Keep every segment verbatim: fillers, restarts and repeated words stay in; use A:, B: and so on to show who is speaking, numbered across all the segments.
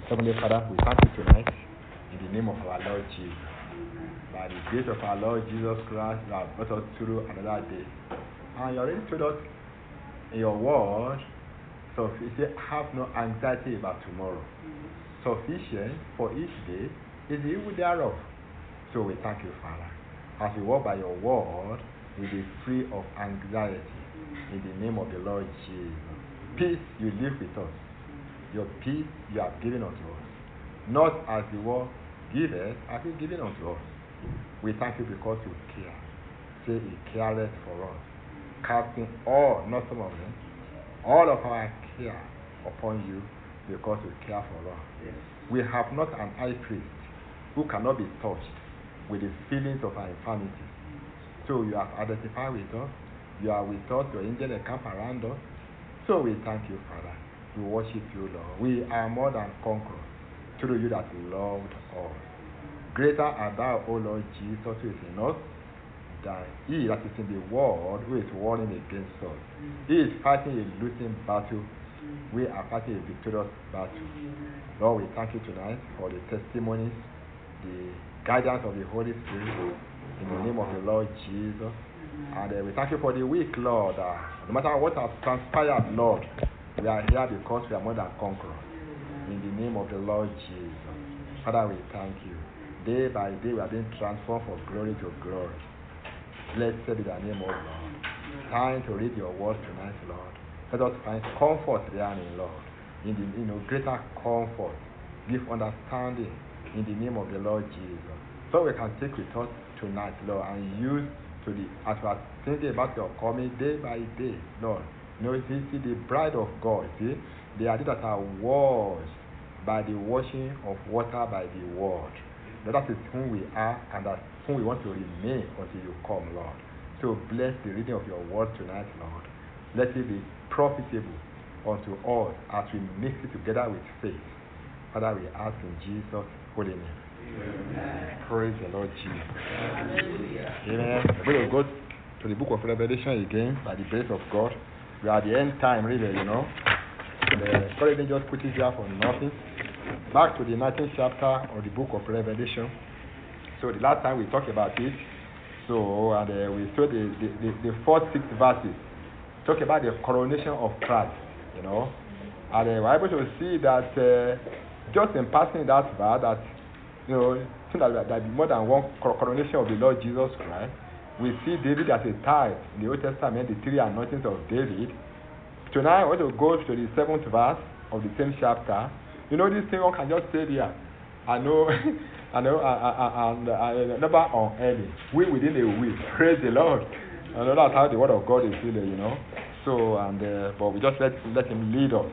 A: Heavenly Father, we thank you tonight in the name of our Lord Jesus. By the grace of our Lord Jesus Christ, you have brought us through another day. And you already told us in your word, so you say, have no anxiety about tomorrow. Sufficient for each day is the evil thereof. So we thank you, Father. As we walk by your word, we be free of anxiety in the name of the Lord Jesus. Peace you live with us. Your peace you have given unto us. Not as the world giveth, have you given unto us. We thank you because you care. Say he careth for us. Casting all, not some of them, all of our care upon you because you care for us. Yes. We have not an high priest who cannot be touched with the feelings of our infirmity. So you have identified with us. You are with us. Your angel encamp around us. So we thank you, Father. We worship you, Lord. We are more than conquerors through you that loved us. Greater art thou, O Lord Jesus, who is in us, than he that is in the world, who is warring against us. He is fighting a losing battle. We are fighting a victorious battle. Lord, we thank you tonight for the testimonies, the guidance of the Holy Spirit, in the name of the Lord Jesus. And uh, we thank you for the week, Lord. Uh, no matter what has transpired, Lord, we are here because we are more than conquerors. In the name of the Lord Jesus. Father, we thank you. Day by day, we are being transformed from glory to glory. Blessed be the name of Lord. Time to read your word tonight, Lord. Let us find comfort therein, Lord. In the you know, greater comfort. Give understanding in the name of the Lord Jesus. So we can take with us tonight, Lord, and use to the as we are thinking about your coming day by day, Lord. You know, see, see the bride of God, see, they are they that are washed by the washing of water by the word. That is whom we are, and that's whom we want to remain until you come, Lord. So bless the reading of your word tonight, Lord. Let it be profitable unto us as we mix it together with faith. Father, we ask in Jesus' holy name. Amen. Praise the Lord Jesus. Hallelujah. Amen. We will go to the book of Revelation again by the grace of God. We are at the end time, really, you know. The Lord didn't just put it there for nothing. Back to the nineteenth chapter of the book of Revelation. So the last time we talked about it, so and uh, we saw the, the, the, the first six verses. Talk about the coronation of Christ, you know. And uh, we're able to see that uh, just in passing that verse, that, you know, that there be more than one coronation of the Lord Jesus Christ. We see David as a type in the Old Testament, the three anointings of David. Tonight, I want to go to the seventh verse of the same chapter. You know, this thing one can just stay there. I know, I know, and I never on early. We within a week. Praise the Lord. I know that's how the word of God is feeling, you know. So, and uh, but we just let let Him lead us.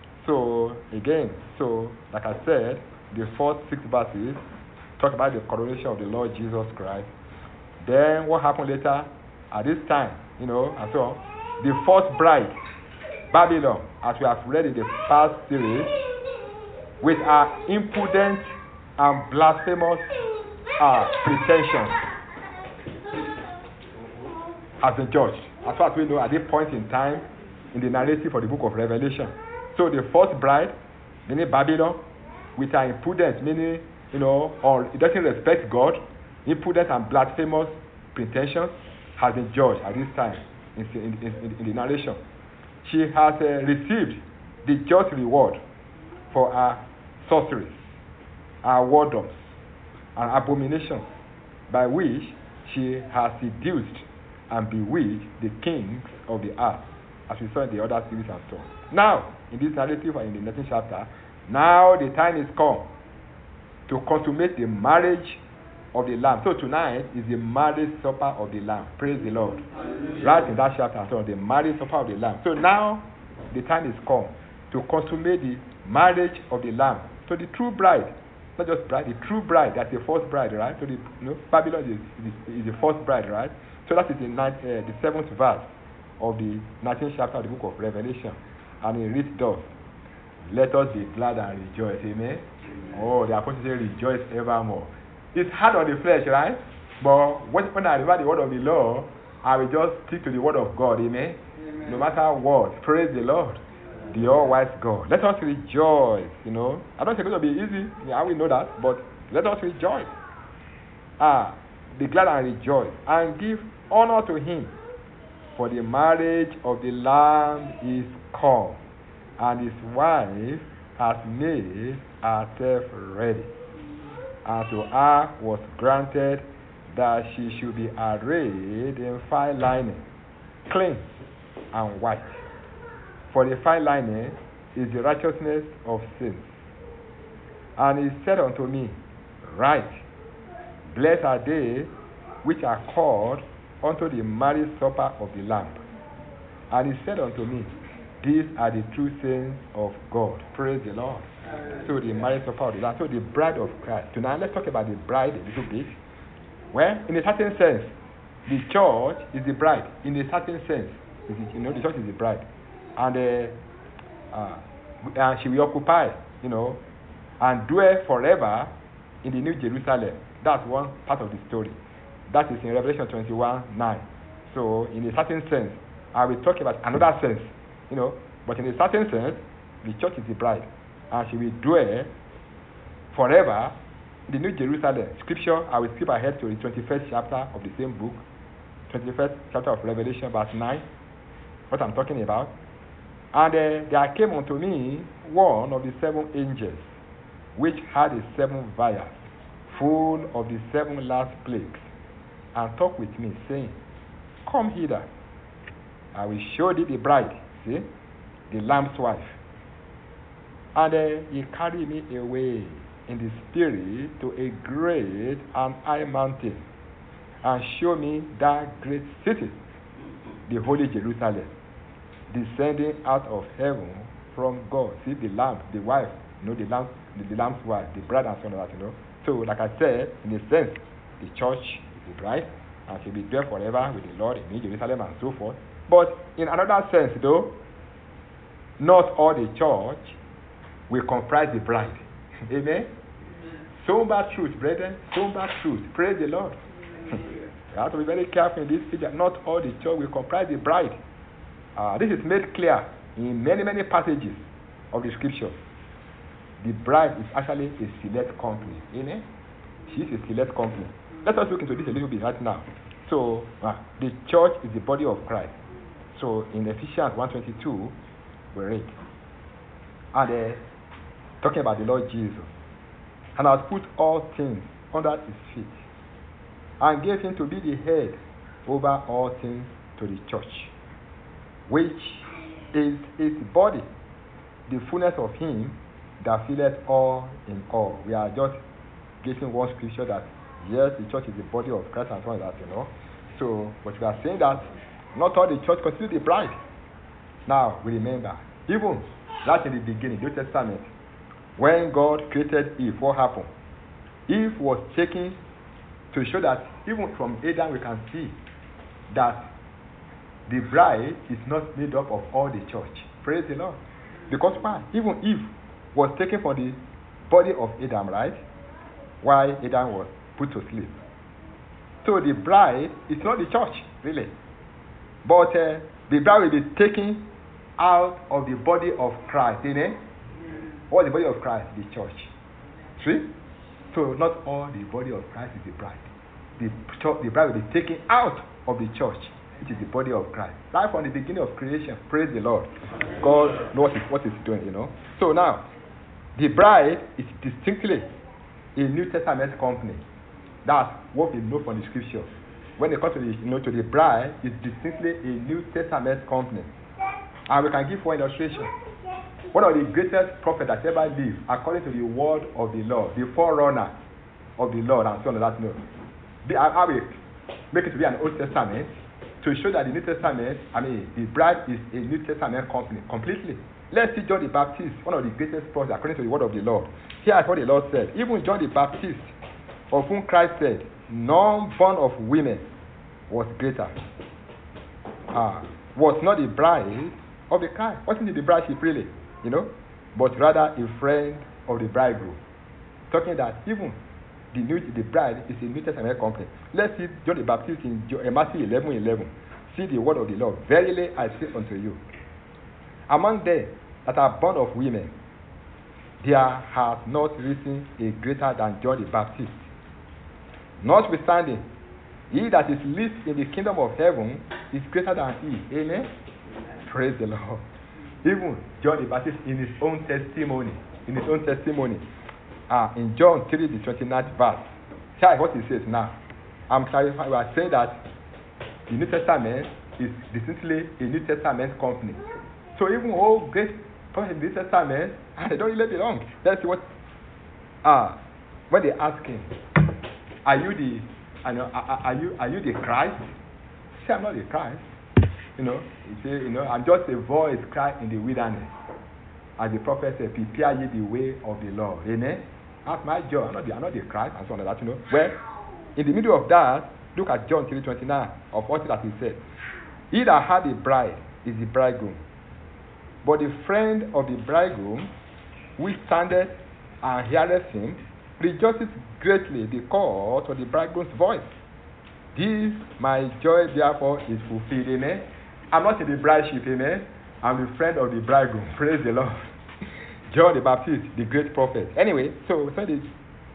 A: So again, so like I said, the first six verses talk about the coronation of the Lord Jesus Christ. Then what happened later? At this time, you know, and so on, the first bride, Babylon, as we have read in the past series, with our impudent and blasphemous uh, pretensions, has been judged. As far as we know, at this point in time, in the narrative for the book of Revelation. So the first bride, meaning Babylon, with her impudence, meaning, you know, or it doesn't respect God, impudent and blasphemous pretensions, has been judged at this time in, in, in, in the narration. She has uh, received the just reward for her sorceries, her whoredoms, and abominations, by which she has seduced and bewitched the kings of the earth, as we saw in the other series and so on. Now, in this narrative and in the next chapter, now the time is come to consummate the marriage of the Lamb. So tonight is the marriage supper of the Lamb. Praise the Lord. Hallelujah. Right in that chapter, so the marriage supper of the Lamb. So now the time is come to consummate the marriage of the Lamb. So the true bride, not just bride, the true bride, that's the first bride, right? So the you know, Babylon is, is, is the first bride, right? So that is the, ninth, uh, the seventh verse of the nineteenth chapter of the book of Revelation. And it reads thus: let us be glad and rejoice. Amen. Amen. Oh, the apostle says, rejoice evermore. It's hard on the flesh, right? But when I remember the word of the Lord, I will just stick to the word of God. Amen. Amen. No matter what. Praise the Lord. the all-wise God. Let us rejoice, you know. I don't think it's going to be easy. Yeah, we know that, but let us rejoice. Ah, be glad and rejoice, and give honor to him, for the marriage of the Lamb is come, and his wife has made herself ready. And to her was granted that she should be arrayed in fine linen, clean and white. For the fine linen is the righteousness of sins. And he said unto me, Write, blessed are they which are called unto the marriage supper of the Lamb. And he said unto me, These are the true saints of God. Praise the Lord. So the marriage supper of the Lamb. So the bride of Christ. Tonight let's talk about the bride a little bit. Well, in a certain sense, the church is the bride. In a certain sense, you know, the church is the bride. And uh, uh, and she will occupy, you know, and dwell forever in the New Jerusalem. That's one part of the story. That is in Revelation twenty-one nine. So, in a certain sense, I will talk about another sense, you know, but in a certain sense, the church is the bride, and she will dwell forever in the New Jerusalem. Scripture, I will skip ahead to the twenty-first chapter of the same book, twenty-first chapter of Revelation, verse nine, what I'm talking about. And uh, there came unto me one of the seven angels, which had the seven vials, full of the seven last plagues, and talked with me, saying, Come hither, I will show thee the bride, see, the Lamb's wife. And uh, he carried me away in the spirit to a great and high mountain, and showed me that great city, the holy Jerusalem, descending out of heaven from God. See, the Lamb, the wife, you know, the Lamb, the, the Lamb's wife, the bride, and so on, that, you know. So, like I said, in a sense, the church is the bride, and she'll be there forever with the Lord in New Jerusalem and so forth. But in another sense, though, not all the church will comprise the bride. Amen? Somber truth, brethren. Somber truth. Praise the Lord. You have to be very careful in this age. Not all the church will comprise the bride. Uh, this is made clear in many, many passages of the scripture. The bride is actually a select company. Amen? She is a select company. Let us look into this a little bit right now. So, uh, the church is the body of Christ. So, in Ephesians one twenty-two, we read, and uh, talking about the Lord Jesus, and has put all things under his feet, and gave him to be the head over all things to the church, which is his body, the fullness of him that filleth all in all. We are just getting one scripture that, yes, the church is the body of Christ and so on that, you know. So, but we are saying that not all the church constitutes the bride. Now, we remember, even right in the beginning, New Testament, when God created Eve, what happened? Eve was taken to show that even from Adam we can see that the bride is not made up of all the church. Praise the Lord. Because why? Even Eve was taken from the body of Adam, right? While Adam was put to sleep. So the bride is not the church, really. But uh, the bride will be taken out of the body of Christ. Amen? What is the body of Christ? The church. See? So not all the body of Christ is the bride. The, church, the bride will be taken out of the church, which is the body of Christ. Right from the beginning of creation. Praise the Lord. God knows what he's doing, you know. So now, the bride is distinctly a New Testament company. That's what we know from the scripture. When it comes to the, you know, to the bride, it's distinctly a New Testament company. And we can give one illustration. One of the greatest prophets that ever lived, according to the word of the Lord, the forerunner of the Lord, and so on that note. I will make it to be an Old Testament to show that the New Testament, I mean, the bride is a New Testament company completely. Let's see John the Baptist, one of the greatest prophets according to the word of the Lord. Here is what the Lord said. Even John the Baptist, of whom Christ said, none born of women was greater. Uh, was not the bride of the Christ. Wasn't the bride she really, you know? But rather a friend of the bridegroom. Talking that even the new the bride is a New Testament company. Let's see John the Baptist in Matthew eleven eleven. See the word of the Lord. Verily I say unto you, among them that are born of women, there has not risen a greater than John the Baptist. Notwithstanding, he that is least in the kingdom of heaven is greater than he. Amen? Praise the Lord. Even John the Baptist, in his own testimony, in his own testimony, uh, in John three, the twenty-ninth verse, hear what he says now. I'm clarifying, we are saying that the New Testament is distinctly a New Testament company. So even all great prophets in the New Testament, they don't really belong. Let's see what, uh, when they ask him, are you the, are, are you, are you the Christ? He said, I'm not the Christ. You know, he said, you know, I'm just a voice cry in the wilderness. As the prophet said, prepare ye the way of the Lord. Amen. That's my job. I'm not the, I'm not the Christ, and so on like that, you know. Well, in the middle of that, look at John three twenty-nine of what that he said. He that had a bride is the bridegroom. But the friend of the bridegroom, which standeth and heareth him, rejoices greatly because of the bridegroom's voice. This my joy therefore is fulfilled. Amen. I'm not in the brideship, amen. I'm the friend of the bridegroom. Praise the Lord. John the Baptist, the great prophet. Anyway, so, so the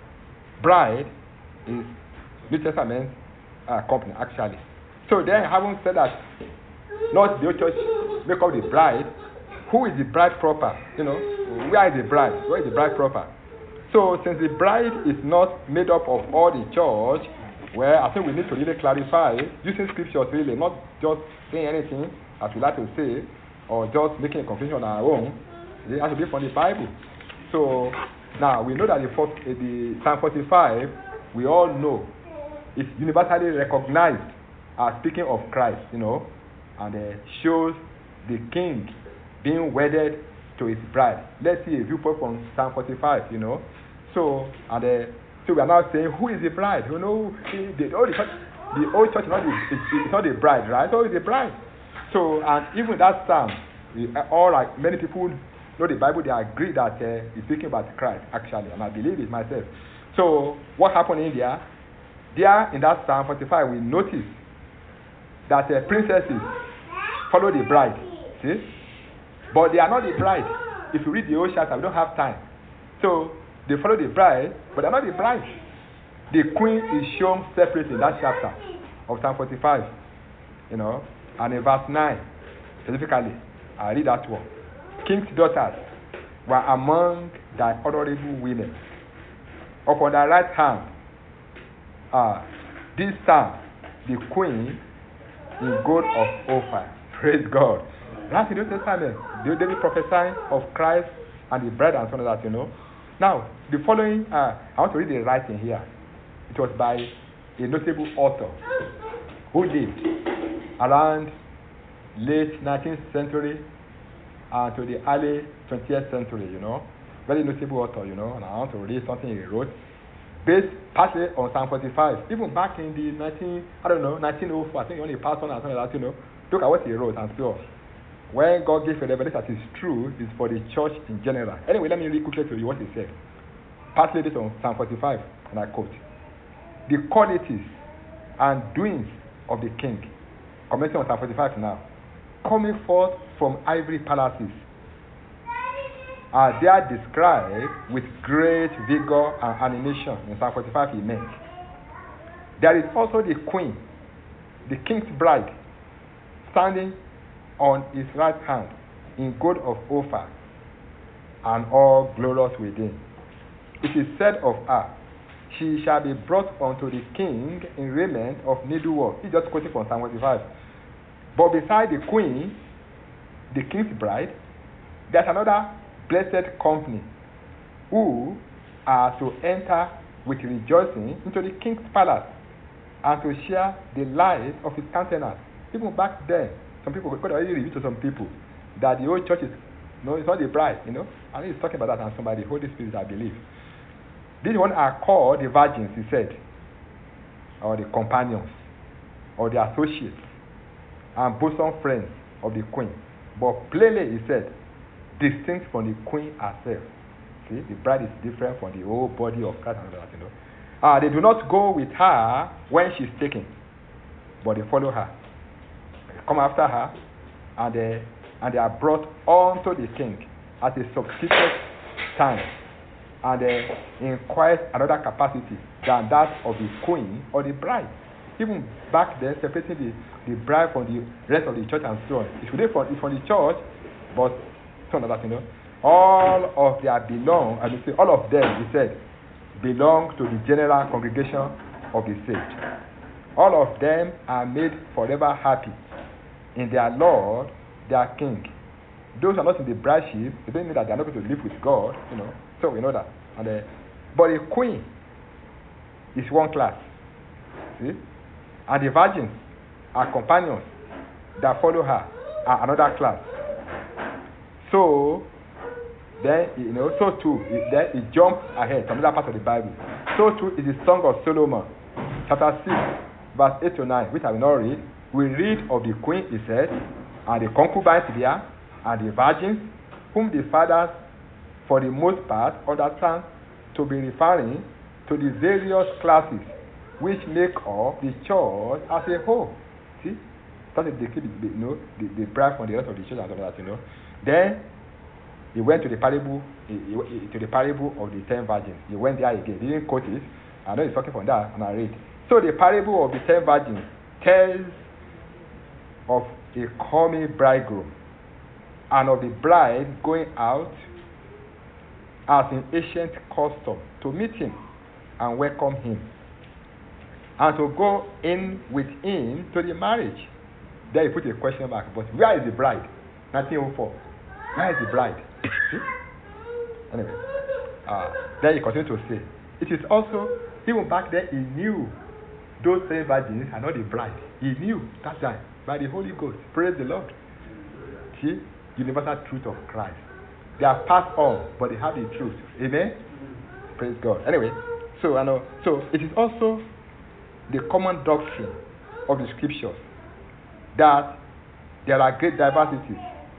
A: bride is New Testament uh, company, actually. So then, having said that, not the church make up the bride. Who is the bride proper? You know, where is the bride? Where is the bride proper? So, since the bride is not made up of all the church, well, I think we need to really clarify using scriptures really, not just saying anything as we like to say, or just making a conclusion on our own. It has to be from the Bible. So now we know that the, first, uh, the Psalm forty-five, we all know, is universally recognized as speaking of Christ, you know, and uh, shows the king being wedded to his bride. Let's see a viewpoint from Psalm forty-five, you know. So and uh, so we are now saying, who is the bride? You know, the, the, old church, the old church is not the, it's not the bride, right? So it's the bride. So, and even that psalm, all like many people know the Bible, they agree that uh, it's speaking about Christ, actually, and I believe it myself. So, what happened in there? There in that Psalm forty-five, we notice that uh, princesses follow the bride, see? But they are not the bride. If you read the old chapter, we don't have time. So, they follow the bride, but they're not the bride. The queen is shown separately in that chapter of Psalm forty-five, you know, and in verse nine, specifically, I read that one. King's daughters were among thy honorable women. Upon thy right hand, uh, this time, the queen in gold of Ophir. Praise God. That's the New Testament. David prophesying of Christ and the bride and so on like that, you know. Now, the following, uh, I want to read the writing here. It was by a notable author who lived around late nineteenth century uh, to the early twentieth century, you know. Very notable author, you know, and I want to read something he wrote based partly on Psalm forty-five. Even back in the nineteen, I don't know, nineteen oh four, I think he only passed on and something like that, you know. Look at what he wrote and so when God gave a revelation that is true, is for the church in general. Anyway, let me read quickly to you what he said. Partly this on Psalm forty-five, and I quote, the qualities and doings of the king, commenting on Psalm forty-five now, coming forth from ivory palaces, are there described with great vigor and animation. In Psalm forty-five he meant. There is also the queen, the king's bride, standing on his right hand in gold of Ophir, and all glorious within. It is said of her, she shall be brought unto the king in raiment of needlework. He just quoted from Psalm forty-five. But beside the queen, the king's bride, there's another blessed company who are to enter with rejoicing into the king's palace and to share the light of his countenance. Even back then, some people could already reveal to some people that the old church is, no, it's not the bride, you know. And he's talking about that and somebody, the Holy Spirit, I believe. These ones are called the virgins, he said, or the companions, or the associates, and bosom friends of the queen. But plainly, he said, distinct from the queen herself. See, the bride is different from the whole body of Christ and all that, you know. Uh, they do not go with her when she's taken, but they follow her. They come after her, and they, and they are brought unto the king. as a substitute time, and uh, inquires another capacity than that of the queen or the bride. Even back then, separating the, the bride from the rest of the church and so on. It's really from, it's from the church, but some of that, you know. All of their belong, I mean, say, all of them, he said, belong to the general congregation of the saved. All of them are made forever happy in their Lord, their King. Those who are not in the brideship, it doesn't mean that they are not going to live with God, you know. So we know that. And uh, but a queen is one class, see, and the virgins are companions that follow her are another class. So then you know, so too, it, then it jumps ahead to another part of the Bible. So too is the Song of Solomon, chapter six, verse eight to nine, which I will not read. We read of the queen, he said, and the concubines there, and the virgins, whom the fathers, for the most part, understand to be referring to the various classes which make up the church as a whole. See? That's the key, you know, the, the bride from the rest of the church and all that, you know. Then he went to the parable, he, he, to the parable of the ten virgins. He went there again. He didn't quote it. I know he's talking from that, and I read. So the parable of the ten virgins tells of a coming bridegroom and of the bride going out as in ancient custom to meet him and welcome him, and to go in with him to the marriage. There you put a question mark, but where is the bride? nineteen oh four. Where is the bride? Anyway, uh, then he continued to say, it is also, even back then he knew those ten virgins are not the bride. He knew that time by the Holy Ghost. Praise the Lord. See, universal truth of Christ. They are passed on, but they have the truth. Amen? Praise God. Anyway, so I know. So it is also the common doctrine of the scriptures that there are great diversities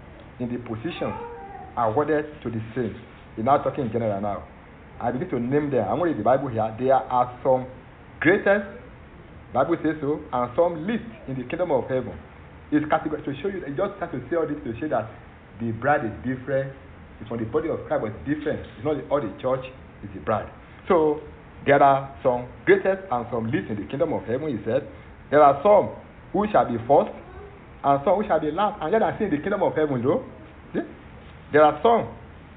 A: in the positions awarded to the saints. We're now talking in general now. I begin to name them. I'm going to read the Bible here. There are some greatest, Bible says so, and some least in the kingdom of heaven. It's category to show you. You just have to say all this to show that the bride is different. It's from the body of Christ, but it's different. It's not the, all the church is the bride. So there are some greatest and some least in the kingdom of heaven. He said there are some who shall be first, and some who shall be last. And yet I see in the kingdom of heaven, though, see? There are some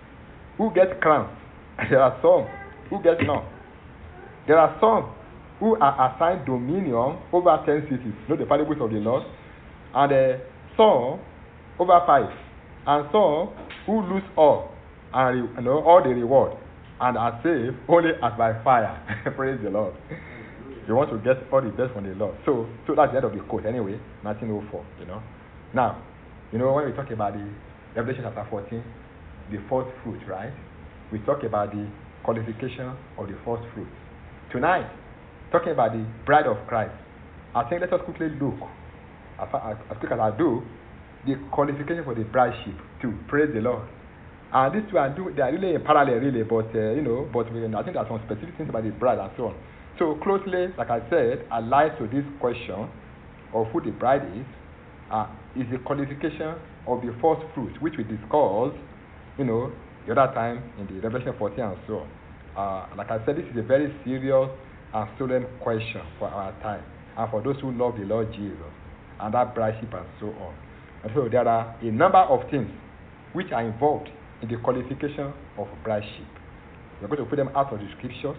A: who get crowns, and there are some who get none. There are some who are assigned dominion over ten cities, not the parables of the Lord, and uh, some over five, and some who lose all and you know all the reward and are saved only as by fire. Praise the Lord. You want to get all the best from the Lord. So, so that's the end of the quote. Anyway, nineteen oh four. You know. Now, you know when we talk about the Revelation chapter fourteen, the first fruit, right? We talk about the qualification of the first fruit. Tonight, talking about the bride of Christ. I think let us quickly look, as, as, as quick as I do, the qualification for the brideship too. Praise the Lord. And these two are do they are really in parallel, really, but uh, you know, but we, I think there are some specific things about the bride and so on. So closely, like I said, allied to this question of who the bride is, uh, is the qualification of the first fruit, which we discussed, you know, the other time in the Revelation fourteen and so on. Uh, like I said, this is a very serious and solemn question for our time and for those who love the Lord Jesus and that brideship and so on. And so there are a number of things which are involved in the qualification of brideship. We're going to put them out of the scriptures.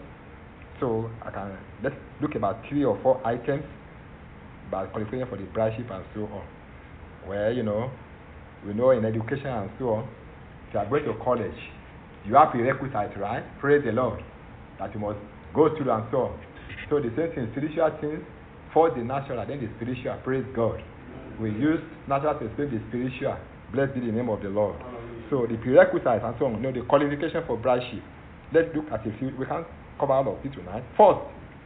A: So I can let's look about three or four items about qualification for the brideship and so on. Where you know, we know in education and so on, if you are going to college, you have prerequisites, right? Praise the Lord, that you must go through and so on. So the same thing, spiritual things, first the natural, then the spiritual. Praise God. We use natural to explain the spiritual. Blessed be the name of the Lord. So the prerequisites and so on, you know, the qualification for brideship. Let's look at a few. We can't cover all of it tonight. First,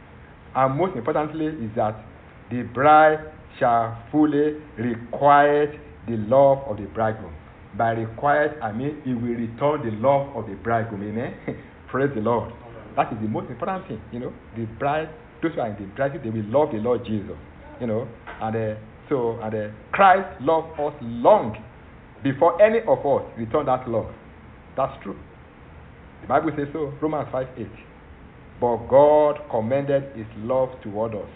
A: and most importantly, is that the bride shall fully requite the love of the bridegroom. By required, I mean he will return the love of the bridegroom. Amen. Praise the Lord. That is the most important thing. You know, the bride, those who are in the bride, they will love the Lord Jesus. You know, and uh, so and uh, Christ loved us long before any of us return that love. That's true. The Bible says so, Romans five eight. But God commended his love toward us,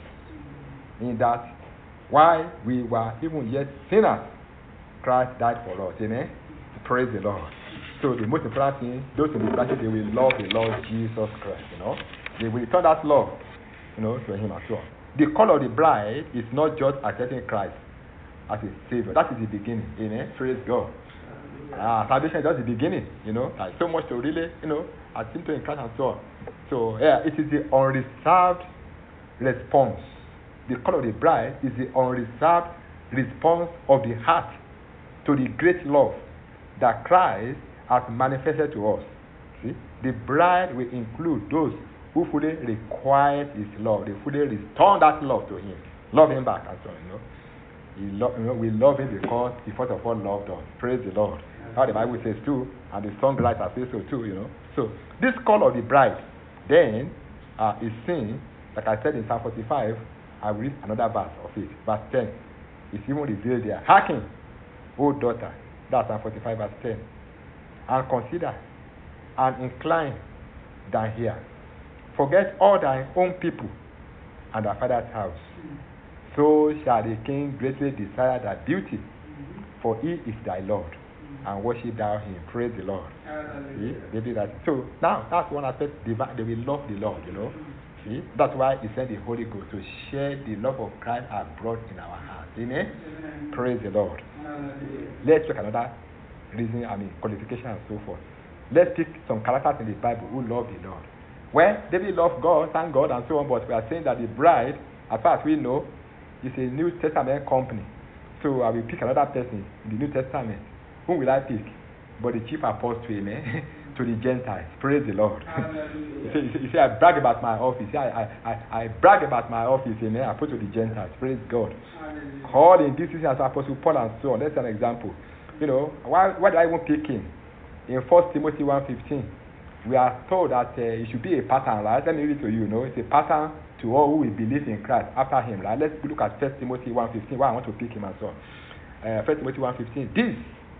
A: in that while we were even yet sinners, Christ died for us. Amen? Praise the Lord. So the most important thing, those in the practice, they will love the Lord Jesus Christ, you know. They will return that love, you know, to him as well. The call of the bride is not just accepting Christ as a savior. That is the beginning. Amen? Praise God. Ah, salvation is just the beginning, you know. There's so much to really, you know, attend to in Christ and so on. So, yeah, it is the unreserved response. The call of the bride is the unreserved response of the heart to the great love that Christ has manifested to us. See, the bride will include those who fully require his love. They fully return that love to him, love him back, and so on. You know, he lo- you know, we love him because he first of all loved us. Praise the Lord. How the Bible says too, and the songwriter says so too. You know, so this call of the bride then uh, is seen, like I said in Psalm forty-five. I will read another verse of it, verse ten. It's even revealed there. Hearken, O daughter, that's Psalm forty-five, verse ten, and consider and incline thine ear. Forget all thy own people and thy father's house. So shall the king greatly desire thy beauty, for he is thy Lord, and worship thou him. Praise the Lord. See, they do that. So now that's one aspect. They will love the Lord, you know. See, that's why he sent the Holy Ghost to share the love of Christ abroad in our hearts. Amen. Amen. Praise the Lord. Amen. Let's look at another reason, I mean, qualification and so forth. Let's pick some characters in the Bible who love the Lord. Well, David loved God, thank God, and so on, but we are saying that the bride, as far as we know, is a New Testament company. So I will pick another person in the New Testament. Whom will I pick? But the chief apostle, amen, to the Gentiles. Praise the Lord. you, say, you, say, you say, I brag about my office. Yeah, I, I, I brag about my office, amen. I put to the Gentiles. Praise God. All in this is as Apostle Paul and so on. That's an example. You know, why, why did I even pick him? In First Timothy one fifteen, we are told that uh, it should be a pattern, right? Let me read it to you, you know. It's a pattern to all who will believe in Christ after him, right? Let's look at First Timothy one fifteen, why I want to pick him and so on. Uh, First Timothy one fifteen. This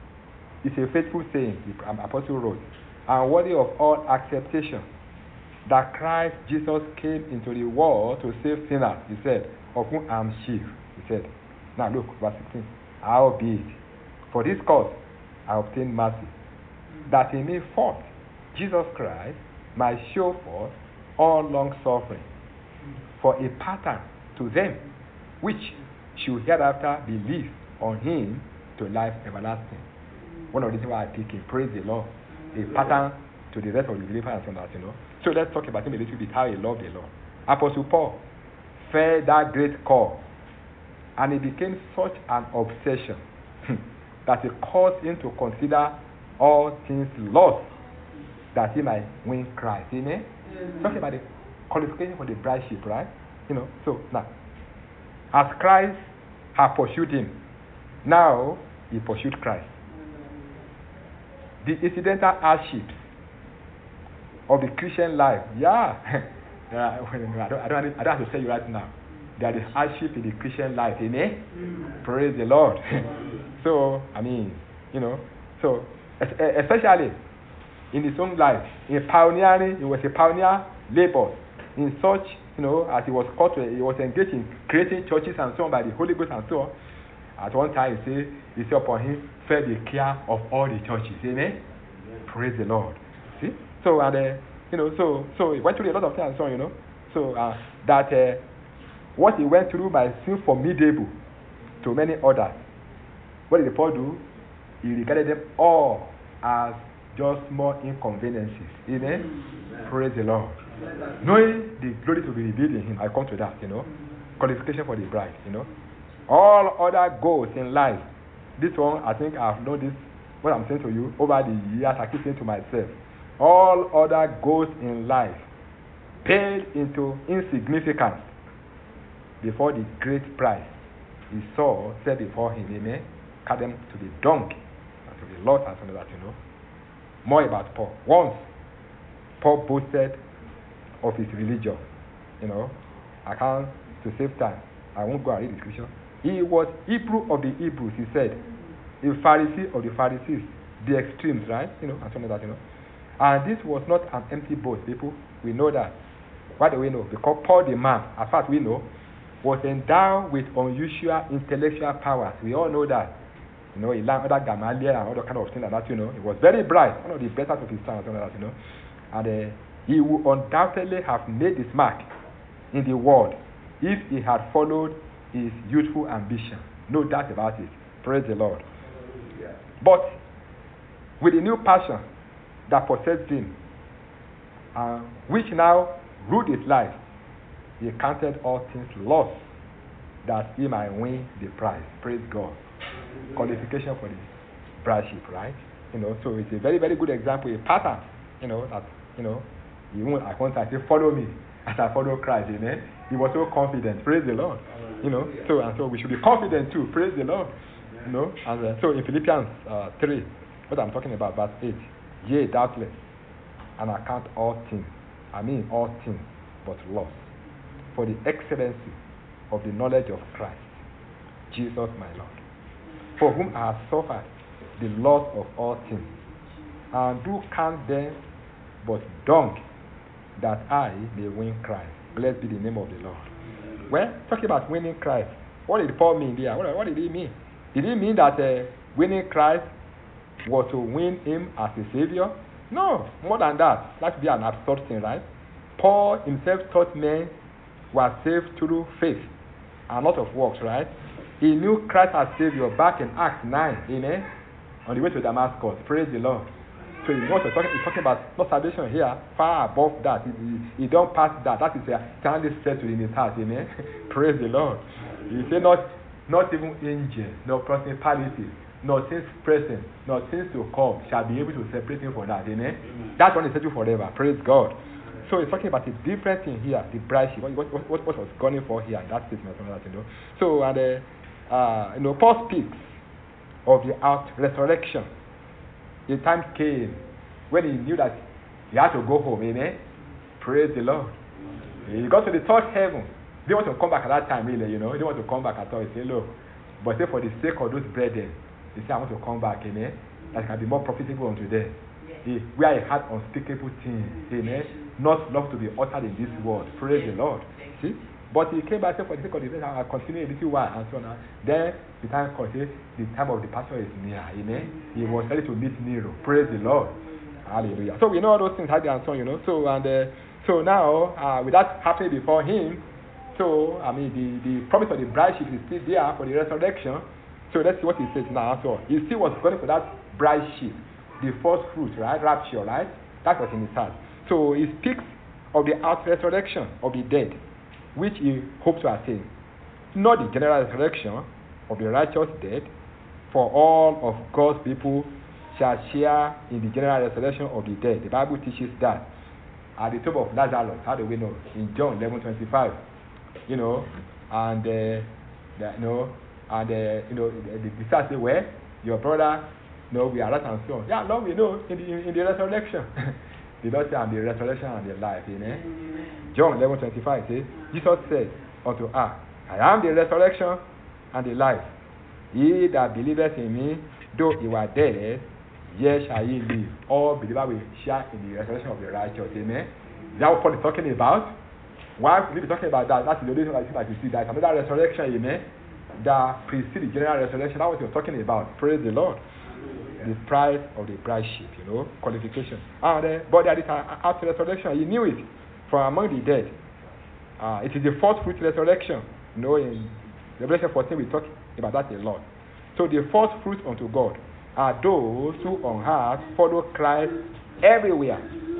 A: is a faithful saying, the apostle wrote, and worthy of all acceptation, that Christ Jesus came into the world to save sinners, he said, of whom I am chief, he said. Now look, verse sixteen. Howbeit, for this cause I obtained mercy, that in me forth Jesus Christ might show forth all long suffering, for a pattern to them which should hereafter believe on him to life everlasting. One of the reasons why I pick him, praise the Lord, a pattern to the rest of the believers and that, you know. So let's talk about him a little bit, how he loved the Lord. Apostle Paul felt that great call, and it became such an obsession that it caused him to consider all things lost that he might win Christ. Amen? Amen. Talking about the qualification for the brideship, right? You know, so now, as Christ had pursued him, now he pursued Christ. The incidental hardships of the Christian life, yeah, yeah I, don't, I, don't, I don't have to tell you right now. There is hardship in the Christian life, amen? Mm. Praise the Lord. So, I mean, you know, so especially in his own life, in pioneering, he was a pioneer labor in such, you know, as he was called to, he was engaged in creating churches and so on by the Holy Ghost and so on. At one time, he said, he said upon him fell the care of all the churches. Amen? Amen. Praise the Lord. See? So, and, uh, you know, so, so he went through a lot of things and so on, you know. So, uh, that uh, what he went through might seem formidable to many others. What did Paul do? He regarded them all as just more inconveniences. Amen? Amen. Praise the Lord. Amen. Knowing the glory to be revealed in him, I come to that, you know. Qualification for the bride, you know. All other goals in life, this one, I think I've known this, what I'm saying to you, over the years, I keep saying to myself, all other goals in life paled into insignificance before the great prize he saw set before him, amen, cut them to the dung and to the lost and to that, you know. More about Paul. Once, Paul boasted of his religion, you know. I can't, to save time, I won't go and read the scripture. He was Hebrew of the Hebrews, he said, a Pharisee of the Pharisees, the extremes, right? You know, and something like that, you know. And this was not an empty boast, people. We know that. Why do we know? Because Paul the man, as far as we know, was endowed with unusual intellectual powers. We all know that. You know, he learned other Gamaliel and other kind of things like that, you know. He was very bright, one of the best of his time, something like that, you know. And uh, he would undoubtedly have made his mark in the world if he had followed his youthful ambition. No doubt about it. Praise the Lord. Yeah. But with a new passion that possessed him, uh, which now ruled his life, he counted all things lost that he might win the prize. Praise God. Qualification for the brideship, right? You know, so it's a very, very good example, a pattern, you know, that, you know, he won't, I want to say, follow me as I follow Christ, amen. He was so confident, praise the Lord. You know, so and so we should be confident too, praise the Lord. You know, and uh, so in Philippians uh, three, what I'm talking about, verse eight, yea, doubtless, and I count all things, I mean all things, but loss, for the excellency of the knowledge of Christ, Jesus my Lord, for whom I have suffered the loss of all things, and do count them but dung, that I may win Christ. Blessed be the name of the Lord. Well, talking about winning Christ, what did Paul mean there? What, what did he mean? Did he mean that uh, winning Christ was to win him as a savior? No, more than that. That would be an absurd thing, right? Paul himself taught men were saved through faith and not of works, right? He knew Christ as Savior back in Acts nine, amen, on the way to Damascus. Praise the Lord. So he's talking, he's talking about not salvation here, far above that. He, he, he don't pass that. That is eternally settled in his heart, amen. Praise the Lord. He said not, not even angels, no principalities, no things present, no things to come shall be able to separate him from that, amen. Mm-hmm. That one is settled forever. Praise God. So he's talking about a different thing here, the brideship. What, what, what, what was going for here? That statement, that, you know. So and uh, uh, you know, Paul speaks of the out resurrection. The time came when he knew that he had to go home, amen. Praise the Lord. He got to the third heaven. They want to come back at that time, really, you know. They want to come back at all. He said, look, but say for the sake of those brethren, he said, I want to come back, amen. That can be more profitable unto them. He, where he had unspeakable things, amen. Not love to be uttered in this world. Praise the Lord. See? But he came back and said, for the sake of the brethren, I'll continue a little while and so on. Then the time comes, the time of departure is near, amen. He was ready to meet Nero. Praise the Lord. Hallelujah. So we know all those things had and so on, you know. So and uh, so now, uh, with that happening before him, so I mean the, the promise of the brideship is still there for the resurrection. So let's see what he says now. So he still was going for that brideship, the first fruit, right? Rapture, right? That was in his heart. So he speaks of the out resurrection of the dead, which he hopes to attain. Not the general resurrection of the righteous dead, for all of God's people shall share in the general resurrection of the dead. The Bible teaches that. At the tomb of Lazarus, how do we know? In John eleven twenty-five, you know, and uh, the, you know, and uh, you know, the, the disciples say, "Well, your brother, you know, we are right and so on." Yeah, Lord, we know in the, in, in the resurrection. The Lord said, "I'm the resurrection and the life." Amen. John eleven twenty-five says, Jesus said unto her, "I am the resurrection and the life. He that believeth in me, though he were dead, yet shall he live." All believers will share in the resurrection of the righteous. Amen. Is that what Paul is talking about? Why will he be talking about that? That's the only thing that you see. There's another resurrection, amen, that precedes the general resurrection. That's what he was talking about. Praise the Lord. The price of the brideship, you know, qualification. And uh, but there is an after resurrection. He knew it from among the dead. Uh, it is the fourth fruit resurrection. You know, in Revelation fourteen we talk about that a lot. So the fourth fruit unto God are those who on earth follow Christ everywhere.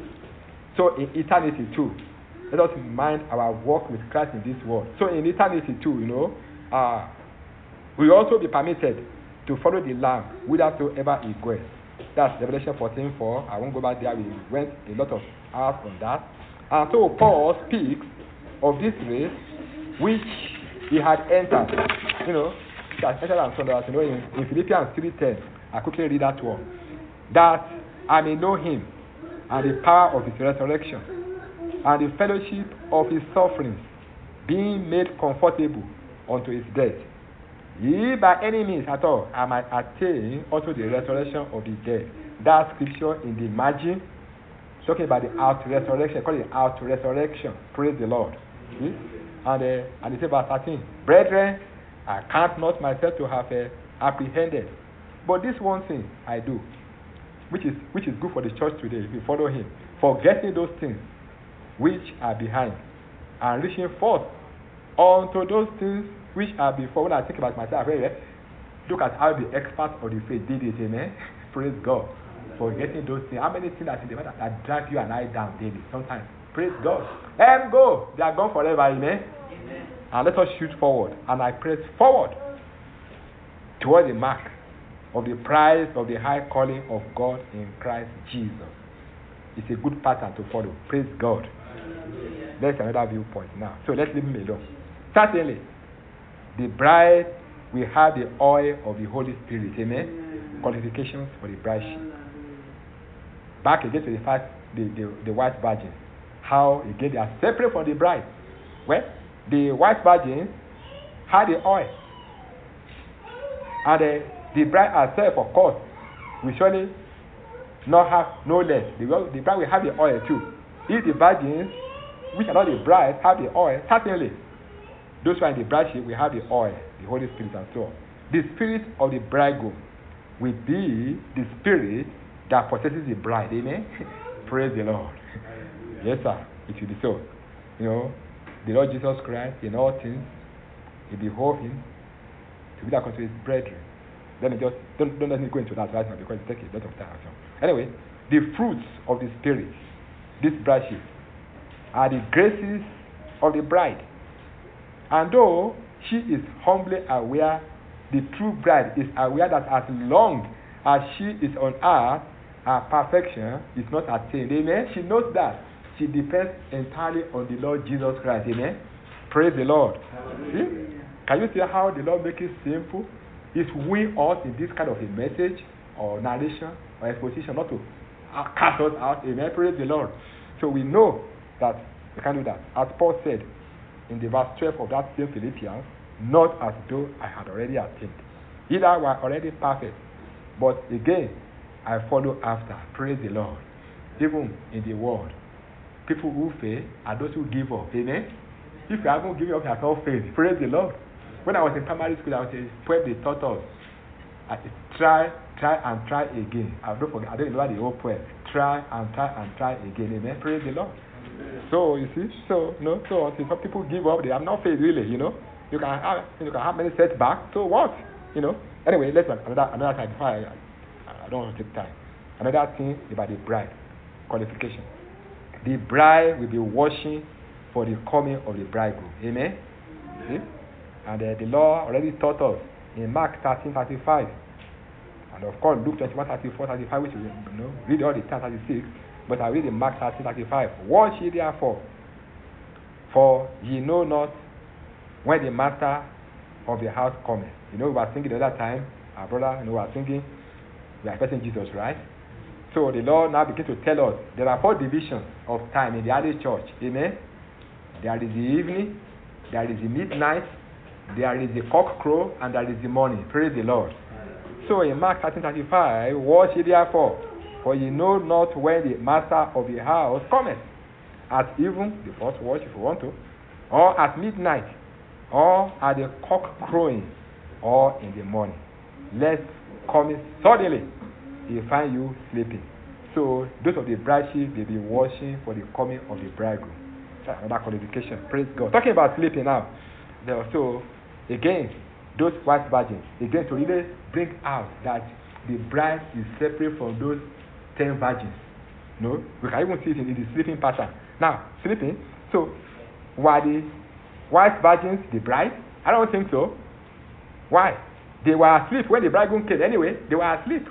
A: So in eternity too, let us mind our work with Christ in this world. So in eternity too, you know, uh, we will also be permitted to follow the Lamb whithersoever he goeth. That's Revelation fourteen four. I won't go back there. We went a lot of hours on that. And so Paul speaks of this race which he had entered. You know, he has entered and so that, you know, in, in Philippians three ten. I quickly read that one. That I may know him and the power of his resurrection and the fellowship of his sufferings, being made comfortable unto his death, If by any means at all I might attain also the resurrection of the dead. That scripture in the margin, talking about the out resurrection, call it out resurrection. Praise the Lord. See? And, uh, and it says verse thirteen, brethren, I count not myself to have uh, apprehended. But this one thing I do, which is which is good for the church today, if you follow him, forgetting those things which are behind, and reaching forth unto those things which are before. When I think about myself, I look at how the experts of the faith did it, amen. Praise God. Forgetting those things. How many things that in the matter that drag you and I down daily? Sometimes. Praise God. And go. They are gone forever, amen. Amen. And let us shoot forward. And I press forward toward the mark of the prize of the high calling of God in Christ Jesus. It's a good pattern to follow. Praise God. There's another viewpoint now. So let's leave him alone. Certainly, the bride will have the oil of the Holy Spirit. Amen. Qualifications for the bride. Back again to the fact, the, the, the white virgin. How again they are separate from the bride. Well, the white virgin had the oil. And the, the bride herself, of course, will surely not have no less. The, the bride will have the oil too. If the virgins, which are not the bride, have the oil, certainly those who are in the brideship will have the oil, the Holy Spirit, and so on. The spirit of the bridegroom will be the spirit that possesses the bride. Amen. Praise the Lord. Yes, sir. It will be so. You know, the Lord Jesus Christ in all things, he behold him to be that unto his brethren. Let me just don't, don't let me go into that right now because it takes a lot of time. Anyway, the fruits of the spirit, this brideship, are the graces of the bride. And though she is humbly aware, the true bride is aware that as long as she is on earth, her perfection is not attained. Amen. She knows that she depends entirely on the Lord Jesus Christ. Amen. Praise the Lord. See? Can you see how the Lord makes it simple? He's wooing us in this kind of a message or narration or exposition, not to cast us out. Amen. Praise the Lord. So we know that we can do that. As Paul said in the verse twelve of that same Philippians, not as though I had already attained. Either were already perfect, but again, I follow after. Praise the Lord. Even in the world, people who fail are those who give up. Amen. If you haven't given up, you have not failed. Praise the Lord. When I was in primary school, I was a poem they taught us. I try, try, and try again. I don't forget. I don't remember the whole poem. Try and try and try again. Amen. Praise the Lord. So you see, so you know, so until some people give up, they have not failed really. You know, you can have, you can have many setbacks. So what? You know. Anyway, let's another another time. Before I, I don't want to take time. Another thing about the bride qualification. The bride will be watching for the coming of the bridegroom. Amen. See? And uh, the law already taught us in Mark thirteen thirty-five, and of course Luke twenty-one thirty-four thirty-five, which we you know read all the time thirty-six. But I read in Mark thirteen thirty-five. Watch ye therefore, for ye know not when the master of the house cometh. You know, we were thinking the other time, our brother, you know, we were thinking, we are expecting Jesus, right? So the Lord now begins to tell us there are four divisions of time in the early church. Amen. There is the evening, there is the midnight, there is the cock crow, and there is the morning. Praise the Lord. So in Mark thirteen thirty-five, watch ye therefore, for ye know not when the master of the house cometh, at even, the first watch if you want to, or at midnight, or at the cock crowing, or in the morning. Lest coming suddenly, he find you sleeping. So those of the brideship, they be watching for the coming of the bridegroom. That's another qualification. Praise God. Talking about sleeping now. There also, again, those white virgins, again, to really bring out that the bride is separate from those ten virgins. No, we can even see it in, in the sleeping pattern. Now, sleeping. So, were the white virgins the bride? I don't think so. Why? They were asleep when the bridegroom came. Anyway, they were asleep.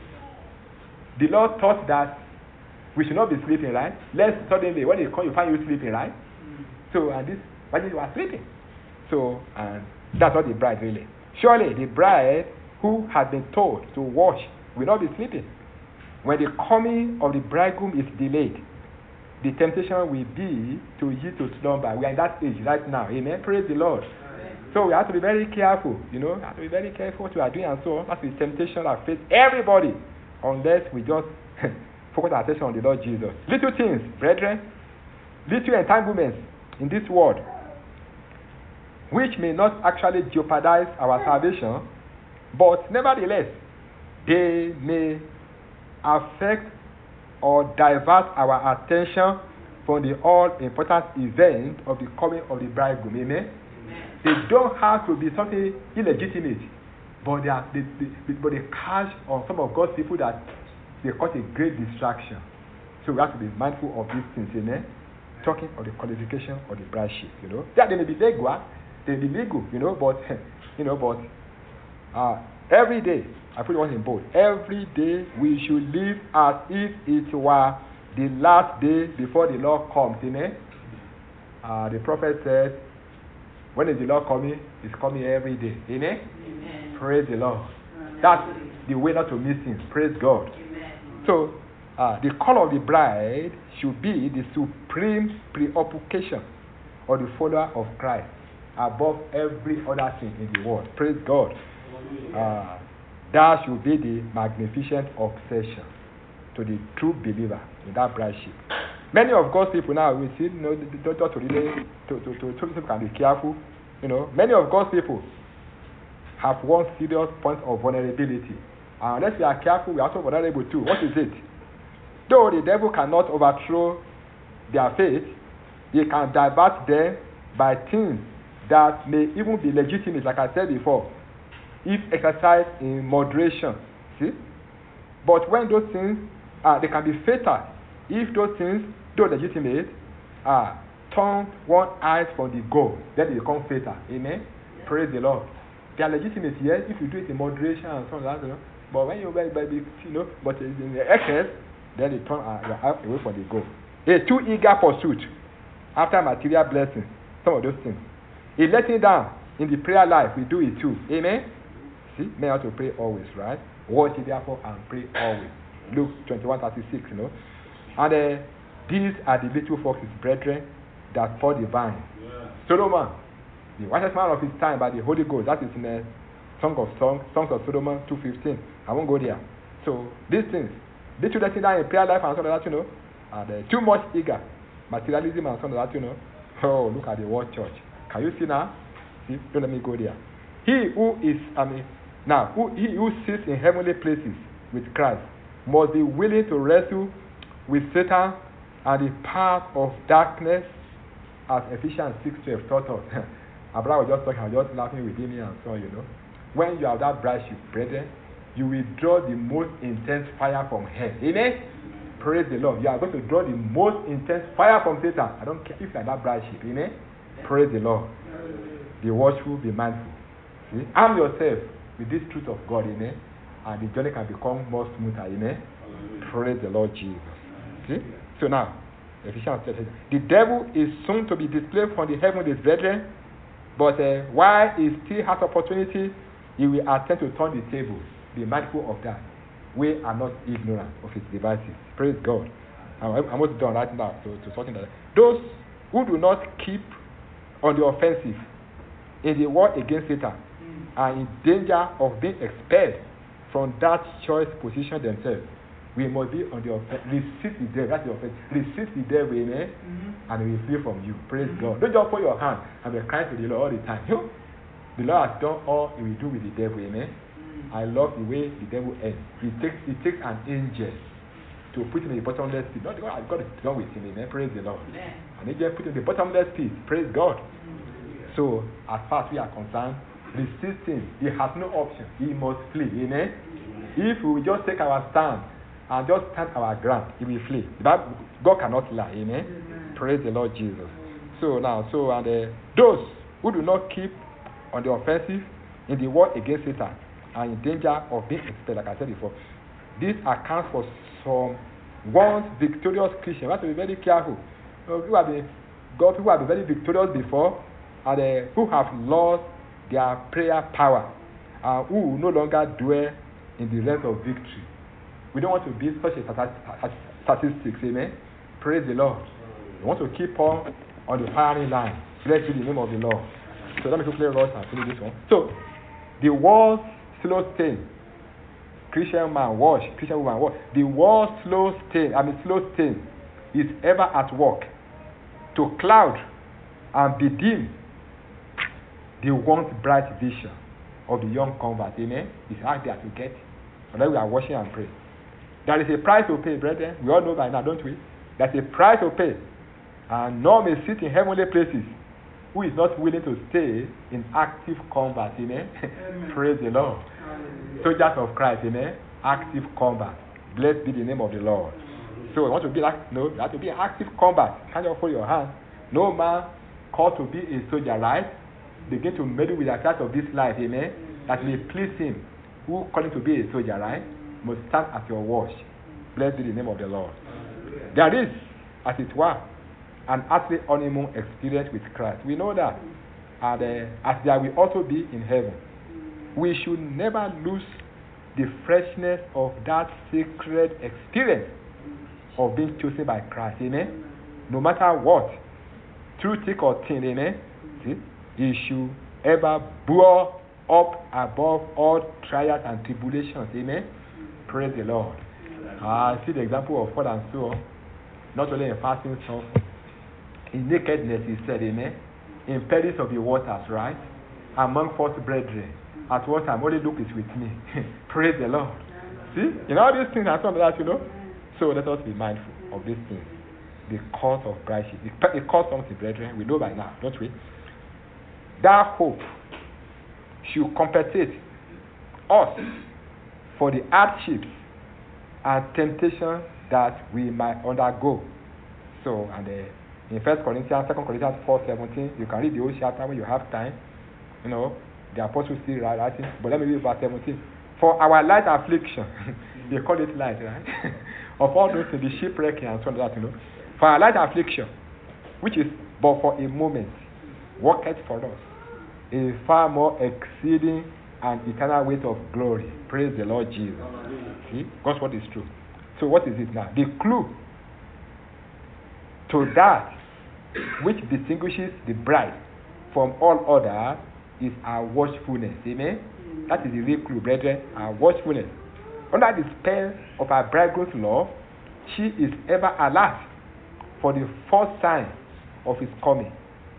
A: The Lord thought that we should not be sleeping, right? Lest suddenly, when they call you, find you sleeping, right? Mm. So, and these virgins were sleeping. So, and that's not the bride really. Surely, the bride who has been told to watch will not be sleeping. When the coming of the bridegroom is delayed, the temptation will be to yield to slumber. We are in that age right now. Amen. Praise the Lord. Amen. So we have to be very careful, you know, we have to be very careful what we are doing and so on. That's the temptation that faces everybody unless we just focus our attention on the Lord Jesus. Little things, brethren, little entanglements in this world, which may not actually jeopardize our salvation, but nevertheless, they may affect or divert our attention from the all-important event of the coming of the bridegroom. Amen? Amen. They don't have to be something illegitimate, but they, are, they, they, but they catch on some of God's people that they cause a great distraction. So we have to be mindful of these things. Amen? Talking of the qualification of the brideship, you know. Yeah, they may be legal, they may be legal, you know, but, you know, but uh, every day, I put one in bold, every day we should live as if it were the last day before the Lord comes. Amen? Uh, the prophet said, when is the Lord coming? He's coming every day. Amen? Amen. Praise the Lord. Amen. That's the way not to miss him. Praise God. Amen. So, uh, the call of the bride should be the supreme preoccupation of the follower of Christ above every other thing in the world. Praise God. Uh, that should be the magnificent obsession to the true believer in that brideship. Many of God's people now, we see, you know, just to really, to, to, to, to people can be careful, you know, many of God's people have one serious point of vulnerability. And unless we are careful, we are also vulnerable too. What is it? Though the devil cannot overthrow their faith, he can divert them by things that may even be legitimate, like I said before, if exercised in moderation. See? But when those things, uh, they can be fatal if those things, though legitimate, uh, turn one eye from the goal, then they become fatal. Amen? Yeah. Praise the Lord. They are legitimate, yes, if you do it in moderation and so on, you know. But when you buy, you know, but in the excess, then they turn uh, your eye away from the goal. A too eager pursuit after material blessing, some of those things. A letting down in the prayer life, we do it too. Amen? See, men have to pray always, right? Watch it therefore and pray always. Luke twenty-one thirty-six, you know. And uh, these are the little foxes, brethren, that pour the vine. Yeah. Solomon, the wisest man of his time by the Holy Ghost, that is in the Song of Songs, Songs of Solomon two fifteen. I won't go there. So these things, little letting down in prayer life and so on that, you know, and uh, too much eager materialism and so on that, you know. Oh, look at the world church. Can you see now? See, don't let me go there. He who is, I mean, now, who, he who sits in heavenly places with Christ must be willing to wrestle with Satan and the path of darkness, as Ephesians six twelve taught us. Abraham was just talking, I was just laughing with him and so on, you know. When you have that brideship, brethren, you will draw the most intense fire from hell. Amen? Praise the Lord. You are going to draw the most intense fire from Satan. I don't care if you are that brideship. Amen? Praise the Lord. Be watchful, be mindful. See? Arm yourself with this truth of God, amen, and the journey can become more smoother, amen. Amen. Praise the Lord Jesus. See? So now, Ephesians says, the devil is soon to be displayed from the heavenly brethren, but uh, while he still has opportunity, he will attempt to turn the tables. Be mindful of that. We are not ignorant of his devices. Praise God. I'm almost done right now to, to something like that. Those who do not keep on the offensive in the war against Satan are in danger of being expelled from that choice position themselves. We must be on the offense. Resist the devil. That's the offense. Resist the devil, amen, mm-hmm. and he will flee from you. Praise mm-hmm. God. Don't just put your hand and be crying to the Lord all the time. You know, the Lord has done all he will do with the devil, amen. Mm-hmm. I love the way the devil ends. He takes, he takes an angel to put him in the bottomless pit. Not God, God is done with him, amen. Praise the Lord. Amen. And angel put him in the bottomless pit. Praise God. Mm-hmm. So, as far as we are concerned, resist him. He has no option. He must flee. Amen? Amen. If we just take our stand and just stand our ground, he will flee. That God cannot lie. Amen? Amen. Praise the Lord Jesus. So now, so and uh, those who do not keep on the offensive in the war against Satan are in danger of being expelled, like I said before. This accounts for some once victorious Christians. We have to be very careful. You know, people have been, God, people have been very victorious before, and uh, who have lost their prayer power, and uh, who no longer dwell in the realms of victory. We don't want to be such a statistics, amen. Praise the Lord. We want to keep on on the firing line. Blessed be the name of the Lord. So let me quickly rush and finish this one. So the world's slow stain, Christian man wash, Christian woman wash. The world's slow stain, I mean slow stain, is ever at work to cloud and bedim the once bright vision of the young convert. Amen. It's out there to get. Unless we are watching and pray. There is a price to pay, brethren. We all know by now, don't we? There's a price to pay. And none may sit in heavenly places who is not willing to stay in active combat. Amen. Amen. Praise the Lord. Amen. Soldiers of Christ, amen. Active combat. Blessed be the name of the Lord. So you want to be like, no, you have to be in active combat. Can't you hold your hand? No man called to be a soldier, right? Begin to meddle with the affairs of this life, amen. That may please him. Who calling to be a soldier, right? Must stand at your watch. Blessed be the name of the Lord. Amen. There is, as it were, an earthly honeymoon experience with Christ. We know that. And uh, as there will also be in heaven. We should never lose the freshness of that sacred experience of being chosen by Christ. Amen. No matter what, through thick or thin, amen. See, you should ever bore up above all trials and tribulations. Amen. Praise the Lord. I uh, see the example of Paul and so on. Not only in fasting, so in nakedness, he said, amen. In perils of the waters, right? Among false brethren. At one time, only Luke is with me. Praise the Lord. See? You know, all these things are something that, you know. So let us be mindful of these things. The cause of brightness. It costs something, brethren. We know by now, don't we? That hope should compensate us for the hardships and temptations that we might undergo. So, and uh, in First Corinthians, Second Corinthians four seventeen, you can read the whole chapter when you have time. You know, the apostles still writing. But let me read verse seventeen. For our light affliction, they call it light, right? Of all those in the shipwreck and so on that, you know. For our light affliction, which is but for a moment, worketh for us a far more exceeding and eternal weight of glory. Praise the Lord Jesus. See? God's word is true. So what is it now? The clue to that which distinguishes the bride from all others is our watchfulness. Amen? That is the real clue, brethren. Our watchfulness. Under the spell of our bridegroom's love, she is ever alert for the first sign of his coming.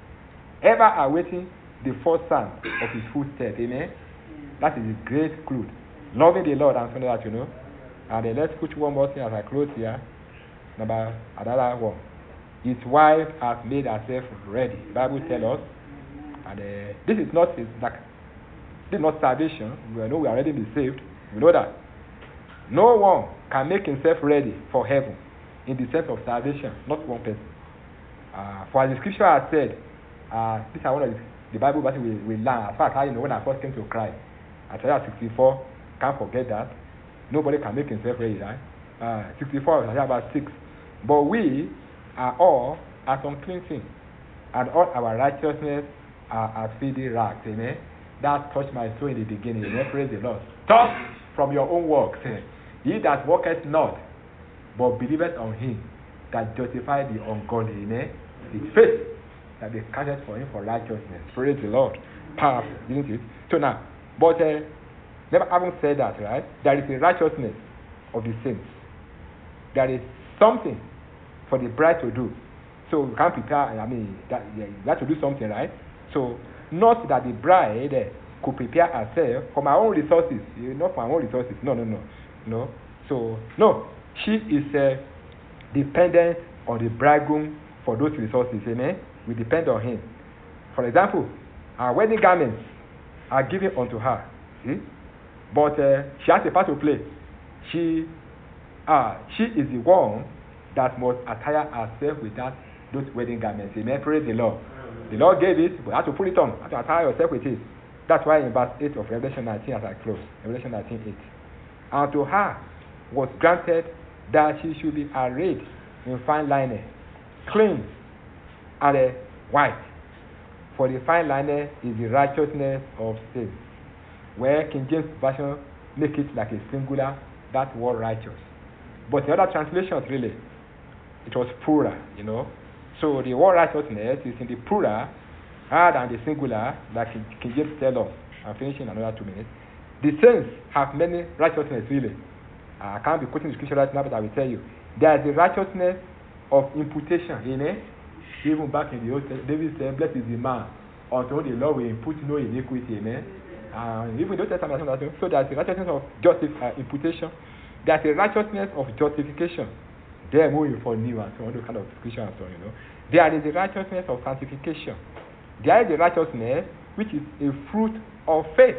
A: Ever awaiting the first sign of his footstep. Amen? That is a great clue. Loving the Lord and so that, you know. And then let's put one more thing as I close here. Number, another one. His wife has made herself ready. The Bible tells us. And uh, this is not like, this is not salvation. We know we are already been saved. We know that. No one can make himself ready for heaven in the sense of salvation. Not one person. Uh, for as the scripture has said, uh, these are one of the, the Bible verses we, we learn. As far as I know, when I first came to Christ, Isaiah sixty-four, can't forget that. Nobody can make himself ready, right? Uh, sixty-four is about six. But we are all as unclean things, and all our righteousness are as filthy rags. Amen. That touched my soul in the beginning. Amen. Praise the Lord. Stop from your own works. He that worketh not, but believeth on him that justified the ungodly. Amen. His faith that be counted for him for righteousness. Praise the Lord. Powerful, isn't it? So now, but uh, never having said that, right? There is a righteousness of the saints. There is something for the bride to do. So we can't prepare. I mean, that, yeah, you have to do something, right? So not that the bride uh, could prepare herself from her own resources, not from her own resources. No, no, no, no. So no, she is uh, dependent on the bridegroom for those resources. Amen. We depend on him. For example, our wedding garments are given unto her. See? But uh, she has a part to play. She, uh, she is the one that must attire herself with that those wedding garments. Amen. Praise the Lord. The Lord gave it, but you have to put it on. You have to attire yourself with it. That's why in verse eight of Revelation nineteen, as I close, Revelation nineteen eight. And to her was granted that she should be arrayed in fine linen, clean and uh, white. For the fine linen is the righteousness of saints. Where King James Version make it like a singular, that word righteous. But in other translations, really, it was plural, you know. So the word righteousness is in the plural Other than the singular, like King King James tell us. I'm finishing in another two minutes. The saints have many righteousness, really. I can't be quoting the scripture right now, but I will tell you. There is the righteousness of imputation. Amen. Even back in the Old Testament, David said, "Blessed is the man unto whom the Lord will impute no iniquity." Amen. And even in the Old Testament, so there is the righteousness of justif- uh, imputation. There is the righteousness of justification. There moving for new and so on, those kind of scripture and so on, you know. There is the righteousness of sanctification. There is the righteousness which is a fruit of faith.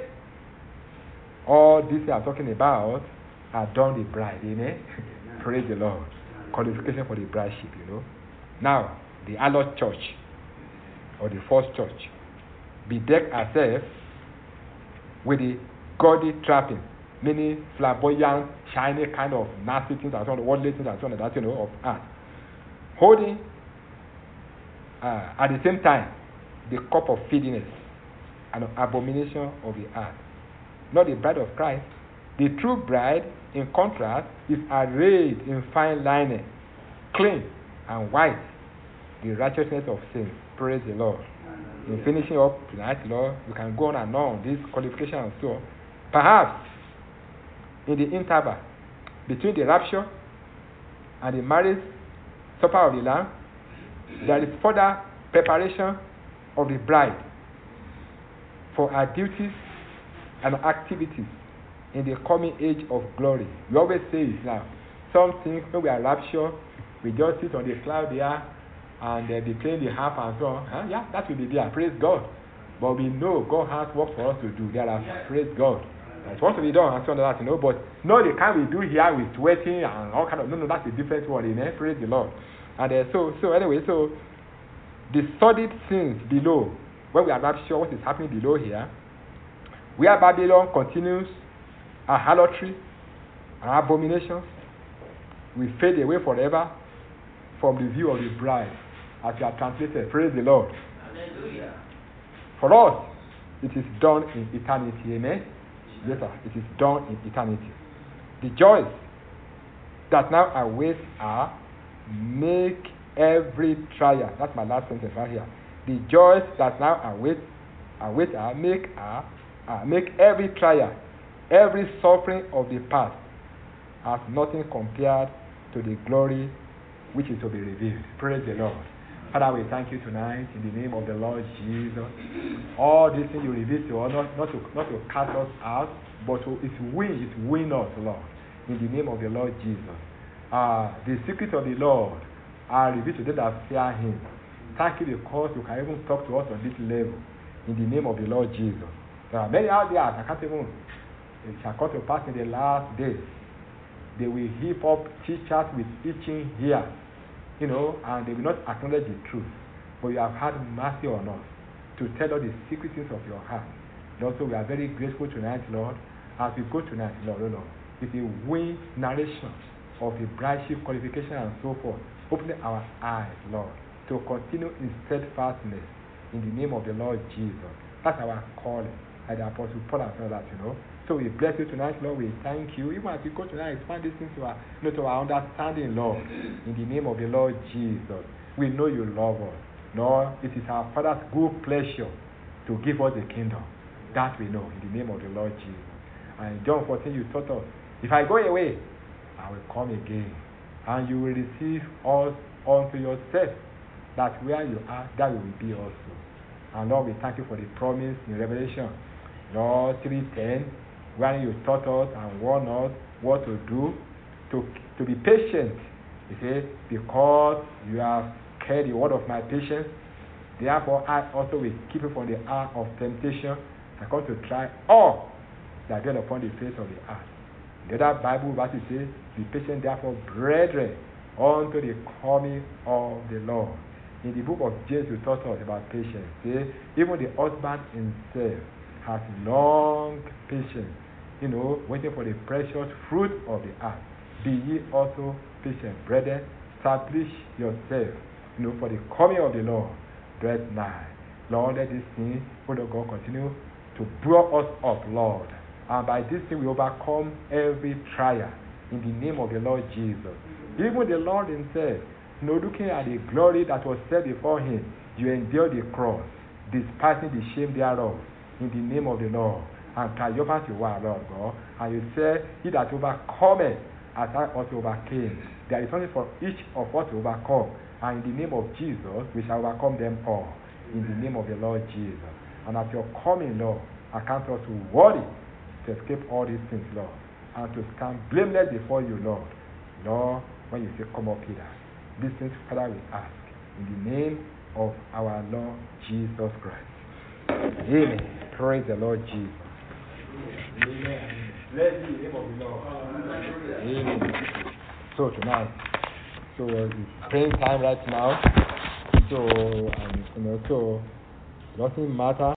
A: All this I'm talking about are done the bride, amen. Praise the Lord. Qualification for the brideship, you know. Now, the adult church or the first church bedeck herself with the gaudy trapping, meaning flamboyant, shiny kind of nasty things and so on, worldly things and so on, that you know of art. Holding uh, at the same time the cup of filthiness and abomination of the earth. Not the bride of Christ. The true bride, in contrast, is arrayed in fine linen, clean and white, the righteousness of sin. Praise the Lord. In finishing up tonight, Lord, we can go on and on this qualification and so on. Perhaps in the interval between the rapture and the marriage supper of the Lamb, there is further preparation of the bride for her duties and activities in the coming age of glory. We always say it now. Some think when we are raptured, we just sit on the cloud there and uh, be playing the harp and so on. Huh? Yeah, that will be there. Praise God. But we know God has work for us to do thereafter. Praise God. It's what to be done and so on that, you know. But no, the kind we do here with sweating and all kind of, no, no, that's a different one, you know. Praise the Lord. And uh, so, so anyway, so the sordid sins below, when we are raptured, what is happening below here, where Babylon continues her harlotry and abominations, will fade away forever from the view of the bride, as we are translated. Praise the Lord. Hallelujah. For us, it is done in eternity. Amen. Yes, sir. It is done in eternity. The joys that now await her make every trial. That's my last sentence right here. The joys that now await await her make her uh, make every trial, every suffering of the past as nothing compared to the glory which is to be revealed. Praise the Lord. Father, we thank you tonight in the name of the Lord Jesus. All these things you reveal to us, not, not, to, not to cast us out, but to, it's win, it's win us, Lord, in the name of the Lord Jesus. Uh, the secrets of the Lord are revealed to them that fear him. Thank you because you can even talk to us on this level in the name of the Lord Jesus. There are many out there, I can't even, it shall come to pass in the last days. They will heap up teachers with itching here, you know, and they will not acknowledge the truth. But you have had mercy on us to tell us the secrets of your heart. And also, we are very grateful tonight, Lord, as we go tonight, Lord, oh Lord, with a wing narration of the brideship qualification and so forth, opening our eyes, Lord, to continue in steadfastness in the name of the Lord Jesus. That's our calling, like the Apostle Paul and all that, you know. So we bless you tonight, Lord. We thank you. Even as we go tonight, expand these things to our, you know, to our understanding, Lord. In the name of the Lord Jesus. We know you love us. Lord, it is our Father's good pleasure to give us the kingdom. That we know. In the name of the Lord Jesus. And in John fourteen, you taught us, if I go away, I will come again. And you will receive us unto yourself. That where you are, that you will be also. And Lord, we thank you for the promise in Revelation. Lord, three ten. When you taught us and warned us what to do, to, to be patient. You say, because you have cared the word of my patience, therefore I also will keep you from the hour of temptation. I come to try all that dwell upon the face of the earth. The other Bible verse says, be patient therefore, brethren, unto the coming of the Lord. In the book of James, you taught us about patience. Say, even the husband himself has long patience, you know, waiting for the precious fruit of the earth. Be ye also patient, brethren. Establish yourself, you know, for the coming of the Lord. Dread nigh. Lord, let this thing, Lord God, continue to draw us up, Lord. And by this thing we overcome every trial in the name of the Lord Jesus. Even the Lord himself, you know, looking at the glory that was set before him, you endured the cross, despising the shame thereof, in the name of the Lord. And triumphant you are, Lord God. And you say, he that overcometh, as I also overcame. There is something for each of us to overcome. And in the name of Jesus, we shall overcome them all. In the name of the Lord Jesus. And as you're coming, Lord, I count us worthy to escape all these things, Lord. And to stand blameless before you, Lord. Lord, when you say, come up here. These things, Father, we ask. In the name of our Lord Jesus Christ. Amen. Praise the Lord Jesus. Amen. Bless the name of the Lord. Amen. So tonight, so it's praying time right now. So, um, you know, so it doesn't matter